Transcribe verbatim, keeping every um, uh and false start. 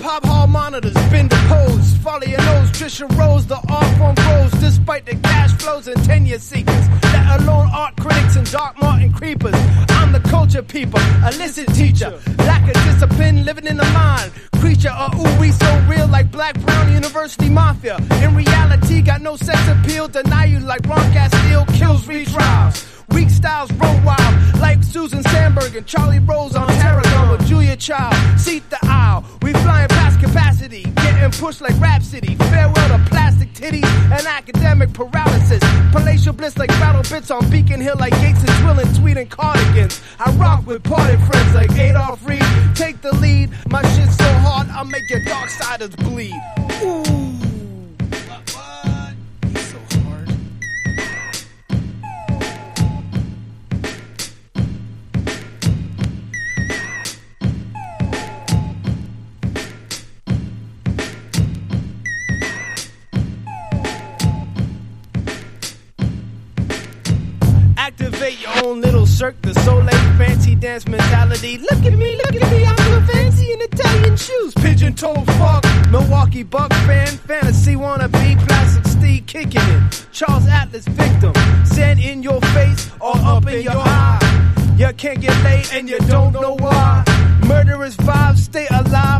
Hip-hop hall monitors been deposed. Follow your nose, Trisha Rose, the art form grows despite the cash flows and tenure seekers. Let alone art critics and Dark Martin creepers. I'm the culture people, illicit teacher. Lack of discipline, living in the mind. Creature, uh, ooh, we so real like Black Brown University Mafia. In reality, got no sex appeal. Deny you like Ron Castile, kills retrials. Weak styles roll wild like Susan Sandberg and Charlie Rose on Tarragon with Julia Child. Seat the aisle, we flying past capacity, getting pushed like Rhapsody. Farewell to plastic titties and academic paralysis. Palatial bliss like battle bits on Beacon Hill like Gates and Twilling, tweeting cardigans. I rock with party friends like Adolph Reed. Take the lead, my shit's so hard I'll make your dark siders bleed. Ooh. Activate your own little Cirque du Soleil fancy dance mentality. Look at me, look at me, I'm doing fancy in Italian shoes. Pigeon toed fuck, Milwaukee Bucks fan, fantasy wannabe, plastic Steve kicking it. Charles Atlas victim, sand in your face or up in your eye. You can't get laid and you don't know why. Murderous vibes, stay alive